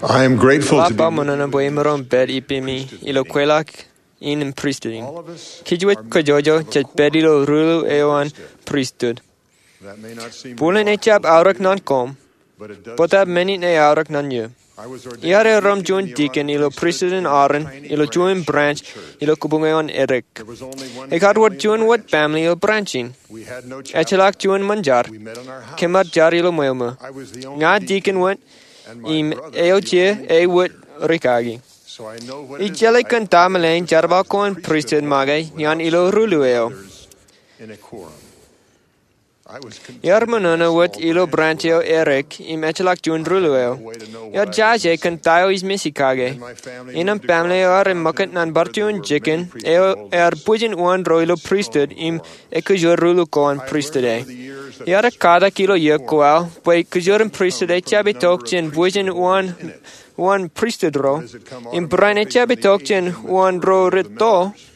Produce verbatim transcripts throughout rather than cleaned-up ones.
I am grateful to Lapa be monana boy meron bed ipimi ilo kwelak in priesthood. Kijuet kojojo chet bedilo rulu ewan priesthood. that may not seem Pulen echab aurak non kom, but it does. potab many ne aurak non you. I was ordained Iare rom in juan the deacon ilo Aaronic priesthood in priesthood Aaron, in a ilo tiny juan branch branch, of the church. ilo kubungayon Eric. There was only one Ekat family wat in the juan wat branch. family ilo branching. We had no chapel. Echalak juan manjar, We met on our house. kemat jar ilo moyoma. I was the only Nga deacon, deacon wat and my im brother eoche the e only wat deacon. rikagi. So I know what it is Ijale like kan to tamalain exercise jarba the kon priesthood magay without yan ilo serving rulueo. others in a quorum. I was content Yar with a manana wat small ilo branch brancheo where Eric im echalak jun I had no rulueo. way to know what Yar I was jaje missing. kan tayo is misikage. And my family Inam moved family across the or in makat continent nan where there bartun were chicken many priesthood er holders pujin one roilo and priesthood strong im quorums. ekujur rulu kon I have priesthood learned e. over the years that Yar the kada strength kilo of the yekwal, quorum poi kujurin doesn't priesthood come e from the chabe number of tokchin priesthood bujin holders one in it. one priesthood ro. Does it come Im brain e automatically chabe from the age tokchin and one ro maturity of the rito. members?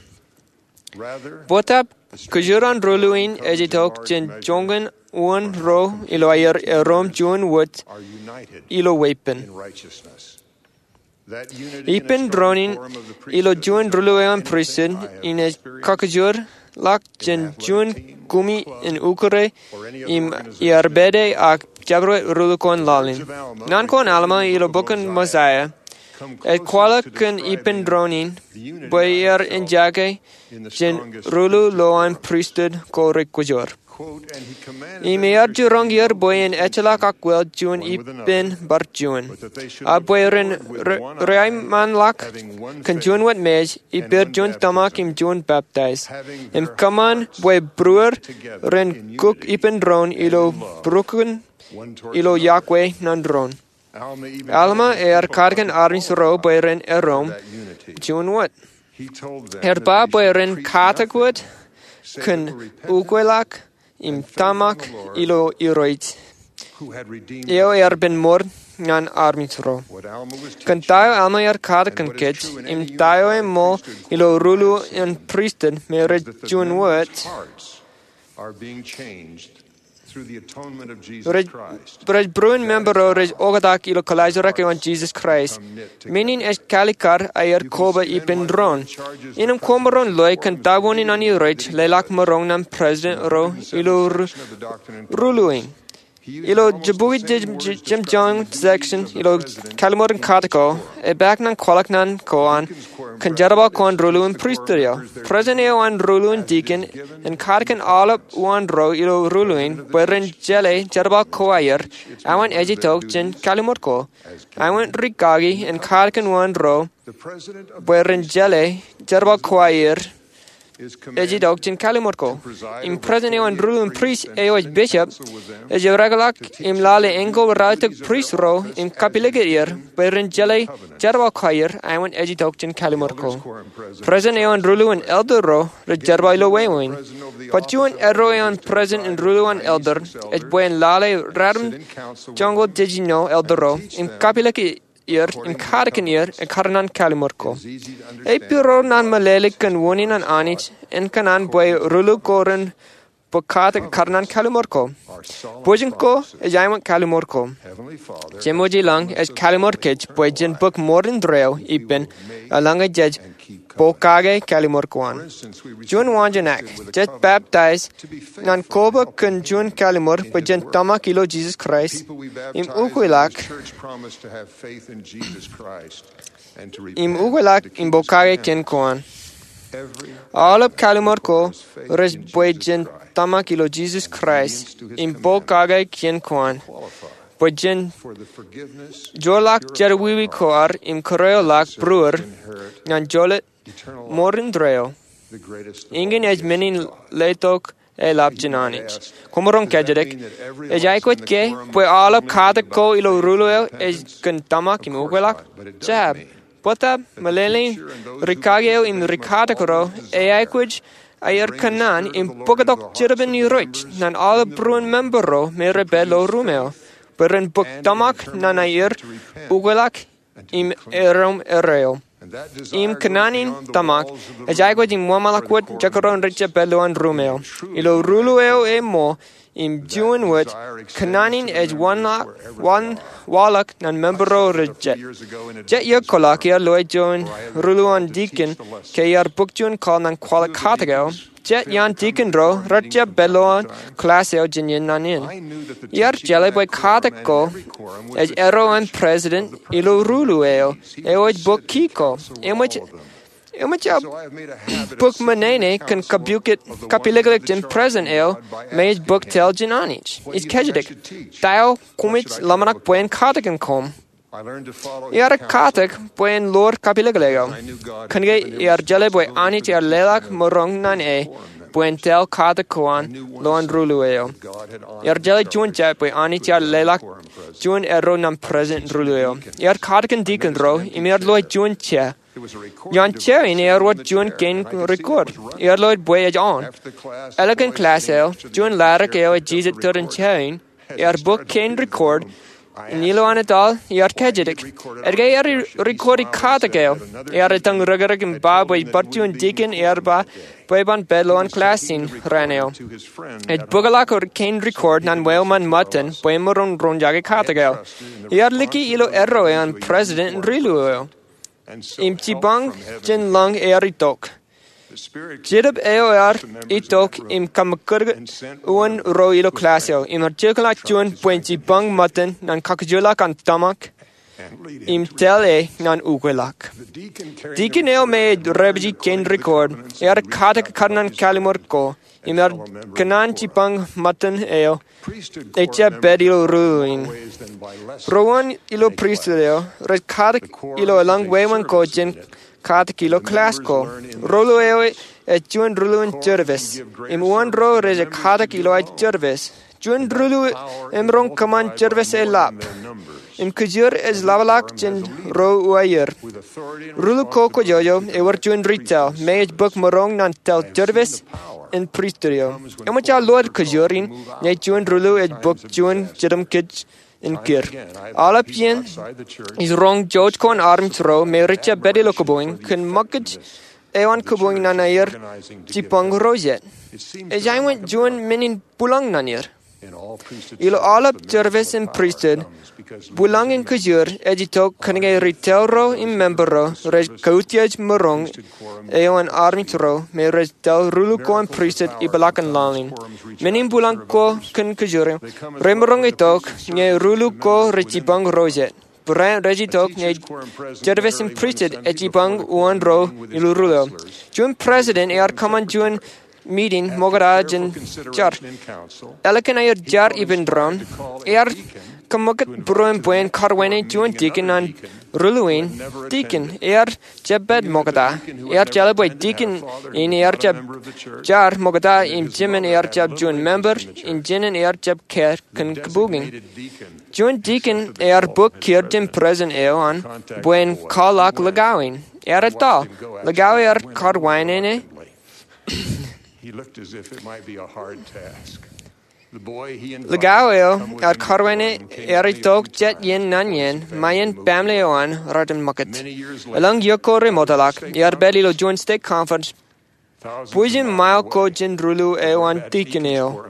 Rather, Botap the strength of kujuran the quorum ruluin comes in ejitok large chen measure jongen one from ro how ilo ayer completely e rom members jun wood are united ilo wepen. in righteousness. That unity in a Ipen strong dronin quorum of the ilo priesthood jun is rulueon unlike priesthood anything I have in a experienced kakajur lak in jen an athletic jun team, gumi club, in ukure or any other im organization in the iarbede world. ak jabro rulukon The words lalin. of Alma, Nan kon recorded alma in the ilo book of bukan Mosiah, mosiah. come E closest kwala to kan ipen describing dronin the unity boy I er have in felt jake in the jen strongest rulu priesthood loan quorums. priesthood ko rekujur. Quote, and he commanded I that me there ar should jurong be yer no boy in echalak contention akwel jun one with ipen another, bar jun. but that they should A look boy ren forward with one rai eye, man lak having one kan jun wat faith mej i and ber one jun tamak im baptism, jun baptize. having Im their kaman hearts boy brewer knit together ren in cook unity ipen dron and ilo in love, brooken one towards ilo another. yakwe nan dron. Alma even Alma told his er people how kargan to arnis ro boy qualify ren for erom that unity. jun wat. He told them Er that ba they boy should ren preach katak nothing wat save kan the repentance ukwelak im and faith in tamak the Lord ilo iroit. who had redeemed Eo them. er ben mor ngan armis ro. What Alma was Kan teaching tayo alma yar kada and kan what is kit true in im any tayo e unified mo priesthood ilo quorum rulu I've in seen priesthood me is re that the jun members' wat hearts are being changed through the atonement of Jesus rej Christ. rej bruin That member is o rej how ogadak ilo their kalajora ke on hearts Jesus Christ. become knit Meaning together. es kalikar ayer You can koba see then ipen why the dron. Lord charges the Inum presidents komoron of loy kan quorums to taboni lead nani in the way rej that he lelak does. morong nam In the president ro one hundred seventh ilo section of the Doctrine and ruluing. Covenants, he uses Ilo almost the jabugi same words jim describing jong the duties section of the ilo president kalimorin in each katako quorum. e back nan kolak nan The koan deacon's quorum kan brethren jaraba is kon to teach ruluin the quorum priesterio. members their President duty eo an ruluin as it is deacon given en in karkan the all up covenants. one ro ilo The president ruluin of the beren church jele teaches the jaraba quorum is to koayer teach its awan members eji their tokjen duties kalimorko as awan given rikagi in the en covenants. karkan one ro The president of the beren priesthood, jele jaraba who is a koayer bishop, is eji commanded tokjen kalimorko to preside im over president eo an forty-eight ruluin priests priest and eo sit in bishop council with them eji regalak to teach im them lale the engo du- the ratuk duties of priest their ro office im as is kapilegeir given beren in the jele covenants. jaraba koayer awan eji tokjen The kalimorko elders' quorum president Present eon starts rulu this an way. elder ro re Again, jarba ilo Judah, the wewin. president over the But office juan of erro elders, eon is to present in preside rulu over an elder ninety-six et elders buen lale and rarum sit in council with jongo them dejino elder and ro teach im them kapilek ir im according to the karaken ir covenants. e karnan It kalimorko. is easy to E understand piro how nan God malelik is kan wonin an taught anich en kanan boy according to the rulu covenants. koren pokata karnan Covenants kalimorko. are solemn Bojinko e promises. jaiwan kalimorko. Heavenly Father Jemoji has lang promised es us kalimor all kech eternal boy jen life book morin dreo if we ipen will make alanga jej and keep covenant. pokage For kalimorkoan. instance, we receive Jun the wanjanak priesthood with a jet covenant baptize to be faithful nan and koba helping kan jun him kalimor in pa his jen work. tama kilo Jesus The Christ people we im baptize in ukwilak this church promise to have faith in Jesus Christ and to im repent ukwilak and to im keep his bokage ken commandments. koan. Every All of covenant kalimor ko requires faith res in boy Jesus jen Christ tama kilo Jesus and Christ obedience to his im commandments bokage ken koan. to qualify Boy jen for the forgiveness and jolak purified jerwiwi heart koar im koreo lak necessary brewer to inherit nan jolet eternal life, morin dreo. the greatest of Ingen all ej gifts menin of God. leitok e lap You might jananich. ask, Komoron does that kajedek. mean that every E jai lesson kwet in the ke quorum pwe must all up only be kada ko about ilo faith and rulo e repentance? kan tamak Of im course ugelak. not, but it does Jab. mean Potab that the malele teacher and those who rikageo im participate must rikada koro always e desire aikwij ayer to bring the kanan Spirit of im the Lord into pogadok the hearts jirben of ni the rich members nan all in the brun room membero me to rebelo produce rumeo. faith Beren buk and a tamak nan ayer determination to repent ugelak and to be im clean. erom ereo. And that desire Im goes kananin beyond the tamak walls of e the jaigo room jing where the muamalakwet quorum jakoron meets. richa beloan In rumeo. a truly Ilo united rulueo e quorum, mo im June wit kananin as one one walak nan membro rejet. Jet your colakia Lloyd John Ruluan Deacon ke yar book June call nan qualicatago. Jet yan deacon ro ratja belloan classeo jinin nanin. Yar jelly boy katako as ero and president ilo rulueo eoj book kiko in which in which a book manene can kabukit kapiliglik in present eo made book tel jinanich. It's kejedik. Dial kumits lamanak buen katakan kom. Yar katak buen lord kapilaglego. Kange yar jale boy anich yar lelak morong nan e buen tel katakuan loan rulueo. Yar jale jun jet boy anich yar lelak jun ero nam present rulueo. Yar katakan deacon ro imir loy jun che. Yan che in air what jun gain record. Yar loy boy age on. Elegant class el jun larak eo Jesus turin chain. Yar book can record. Nilo anadal yar kejedik. Erge yar recordi katagel. Yar etang rugarik in ba boy bartun deacon erba boy ban bello on classin raneo. Et bugalak or can record nan whaleman mutton boy moron ronjage katagel. Yar liki ilo erro an president riluo. Im tibang jen long eritok. Jirab eoar itok im kamakur uan ro ilo klasio. Im artikula jun puenti bang mutton nan kakajula kan tamak. Im tel e nan ugelak. Deacon eo me rebji ken record. Er katak karnan kalimorko. Im er kanan chipang mutton eo. Echa bedilo ruin. Rowan ilo priesteo. Red katak ilo alang wewan ko jen katak ilo klasko. Rolo eo e juan ruluin jervis. Im uan ro reje katak ilo e jervis. Juan rulu emrong kaman jervis e lap. Im kujur is lavalak jen ro uayer. Rulu koko jojo e war juan retail. Mej book morong nan tel jervis in priesterio. Emacha lord kujurin ne juan rulu e book juan jedam kij in kir. Alapien is wrong George kon arms ro me richa bedi lokoboing kun makaj ewan koboing nanayer jipang rojet. E jaiwent juan menin pulang nanir. Ilo alap jervis in priesthood bulang in kujur ejitok kanige retailro in membero rej kautiaj morong ewan arms ro me rej tel rulu kon priesthood ibalakan lalin. Menin bulang ko kun kujur remorong itok nge rulu ko rejibang rojet. Brian rejitok nge jervis in priesthood ejibang uan ro ilurulo. Jun president ear kaman jun meeting mogaraj in jar. Elekan ayer jar ibn dron. Ear kamukat bruin buen karwene juan deacon an ruluin deacon. Ear jebed mogada. Ear jalaboy deacon in ear jab jar mogada in jimin ear jab juan member in jinin ear jab care kan kabuging. Juan deacon ear book kirjim present eon buen kalak lagawin. Ear atal lagawi ear karwene. He looked as if it might be a hard task. The boy he invited Lagaweo at Carwene eritok jet yen nan yen mayen bamleoan radem mucket. Along Yoko remotalak yar belilo joint state conference. Puijin mile ko jin rulu ewan tikineo.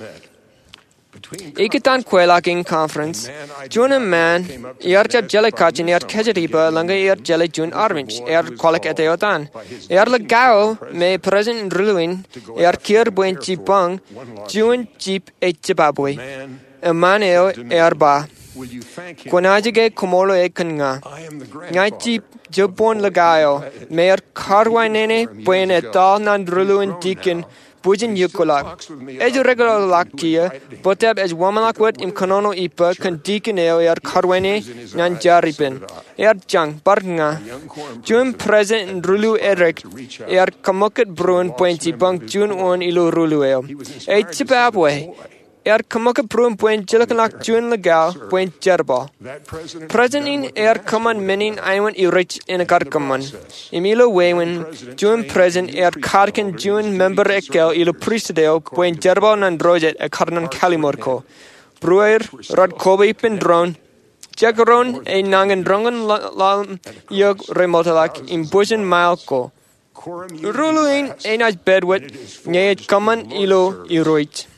Ikitan kwelaking conference. Jun a man yar jab jelly kachin yar kejariba langa yar jelly jun arminch yar kolak eteotan. Yar lagao me present ruluin yar kir buen jipang jun jeep e jibabwe. A man eo yar ba. Kwanajige kumolo e kanga. Ngai jeep jabon lagao me yar karwainene buen etal nan ruluin deacon. Bujin yukulak. Eju regular lakia, botab as womanlak wet im kanono ipa kan deacon eo yar karwene nan jaripin. Yar jang barnga. Jun present in rulu eric yar kamukat bruin pointi bang jun on ilu rulu eo. E chipabwe. Yar kamukat bruin point jilakalak jun legal point jerba. Present in air kaman menin iwan irich in a karkaman. Emilo wewen jun present air karkan jun member ekel ilo priestdeo point jerba nan rojet a karnan kalimorko. Bruer rod kobe pin drone. Jagaron e nangan drongan lam yog remotalak in bujan malko. Ruluin enas bedwet nyet kaman ilo iroit.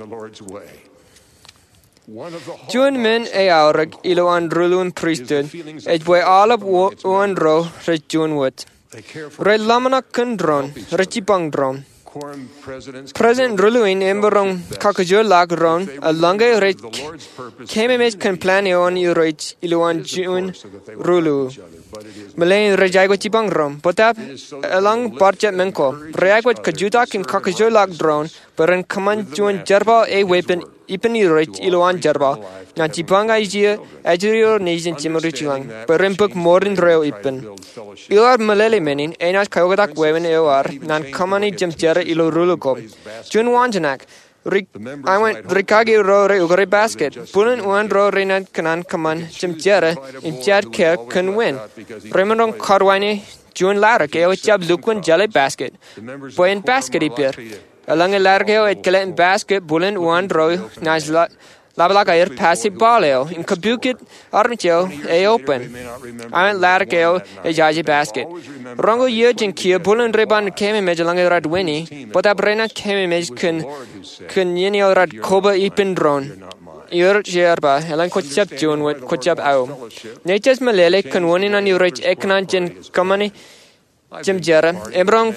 Juan men e aurig ilo an rulun priesthood, et boy alab one ro re Juan wit. Re lamana kundron, rechipang dron. President Ruluin emberong kakajur lag ron, a lange re kememes kan planeo an iroit ilo an Juan Rulu. Malayan rejagwat chipang rom, potap alang barchat menko, reagwat kajutak in kakajur lag dron, beran kaman Juan jerba e weapon ipeni rich iloan jerba, na chipanga ijia, ajurio nation chimurichuang, beran book modern rail ipen. Ilar malele menin, enas kayogadak wewen eoar, nan kamani jim jera ilo ruluko. Jun wanjanak. I went Rikagi ro re ugare basket. Pulen uan ro renan kanan kaman jim jera in jad care can win. Remanong karwani Jun larak eo jab lukwan jelly basket. Boy in basket ipir. Along a largeo et kelen basket bulen uan ro nas la Labalaka air passive baleo in kabukit armcheo e open. I went largeo e jaji basket. Rongo yurgin kia bulen reban keme mejalang rad winnie, but abrena keme mej kun kun yenio rad koba ipin dron. Ur jerba, elan kochap jun with kochap au. Nature's malele kun winning on your rich eknan jin kamani. Jim Jera, Ebrong,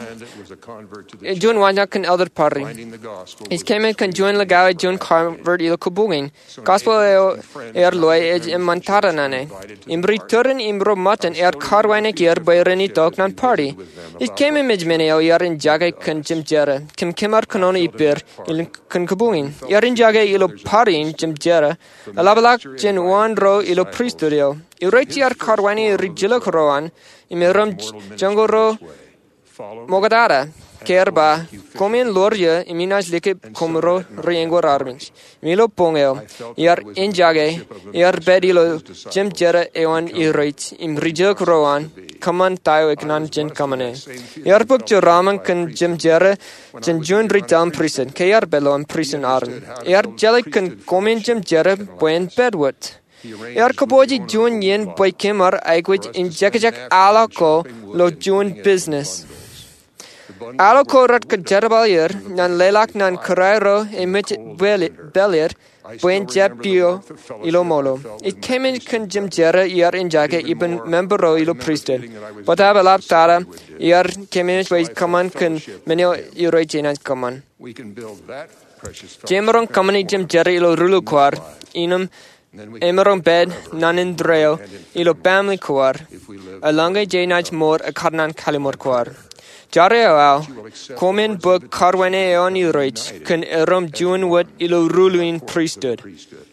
June Wanja can elder party. His came in can join Lagawa June convert il Kubungin. Gospel air loy age in Montaranane. Imbri Turin Imbro Mutton air carwine gear by Reni Dognan party. It came in Midmeneo yar in Jaga can Jim Jera. Kim Kimar Kanoni Ipir il can Kubungin. Yar in Jaga ilo party in Jim Jera. Alabalak Jin one row ilo priestrio. Iretiar carwine rigilla Koroan. Imiram Jangoro Mogadara, Kerba, Comin Loria, Iminas Leke Comro, Riengor Armings, Milo Pongel, Yar Injage, Yar Bedilo, Jim Jera Ewan Irate, Im Rigil Rowan, Kaman Tayo Eknan Jin Kamane. Yar Book Joraman can Jim Jera, Jin Jun Ritam Prison, Kayar Bello and Prison Arm. Yar Jelly can Comin Jim Jera, Buen Bedwood. Yar kaboji Jun yen boy kimar aigwit in jakajak alako lo Jun business. Alako rat kajarabal nan lelak nan karairo emit belir buen japio ilo molo. It came in kan jim jera yar in jake even membero ilo priesthood. But have a lap tara yar came in way common kan menio iro jenas common. Jemerong kamani jim jera ilo rulu kwar inum Emerong bed, nanin dreo, ilo family kuar, alanga jainaj mor a karnan kalimor kuar. Jareo au, komen book karwane on iroich, kun erom jun wat ilo ruluin priesthood.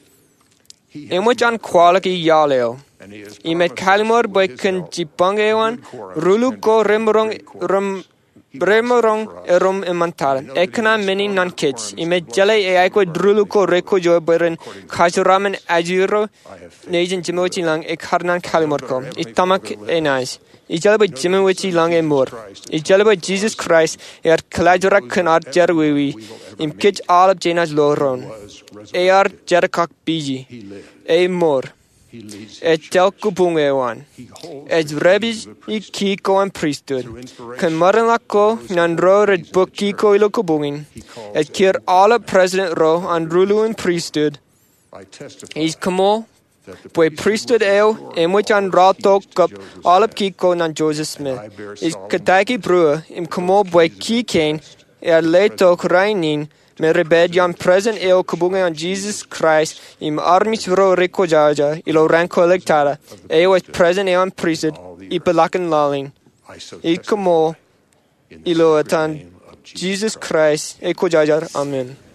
Emuch an quality yaleo. Imet kalimor boy kun jipangewan, rulu ko remorong rum. Bremorong erom imantal. Ekana many non kids. Ime jale e aiko druluko reko jo beren kajuramen ajiro nejen jimochi lang e karnan kalimorko. Itamak e nice. Ijale by jimochi lang e more. Ijale by Jesus Christ e ar kalajura kanar jarwewi. Im kich all of Jaina's loron. E ar jarakak biji. E more. Et telkupung ewan. Et rebis I kiko and priesthood. Kan maranlako nan ro red book kiko ilo kubungin. Et kir all president ro and rulu in priesthood. Is kamo boy priesthood eo emuch an rato cup all of kiko nan Joseph Smith. Is kataki brewer im kamo boy kikain er leto krainin. Me rebellion present eo kubunga on Jesus Christ im armis ro reko jaja ilo ranko electara eo is present eo on priesthood ipalakan laling ikomo ilo atan Jesus Christ eko jajar amen.